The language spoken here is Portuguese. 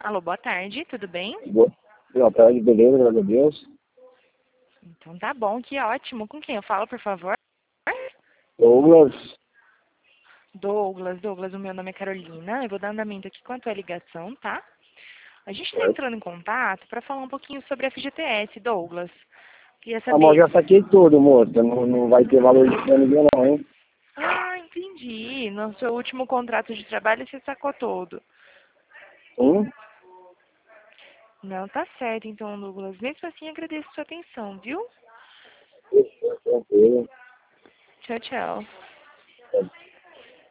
Alô, boa tarde, tudo bem? Boa tarde, beleza, graças a Deus. Então tá bom, que ótimo. Com quem eu falo, por favor? Douglas, Douglas, o meu nome é Carolina. Eu vou dar andamento aqui quanto é a ligação, tá? A gente está certo? entrando em contato para falar um pouquinho sobre a FGTS, Douglas. Queria Ah, mas saber. eu já saquei tudo, moça. Não vai ter valor de pra ninguém não, hein? Ah, entendi. No seu último contrato de trabalho você sacou todo. Sim? Não, tá certo, então, Douglas. Mesmo assim, agradeço a sua atenção, viu? Tranquilo. Tchau, tchau.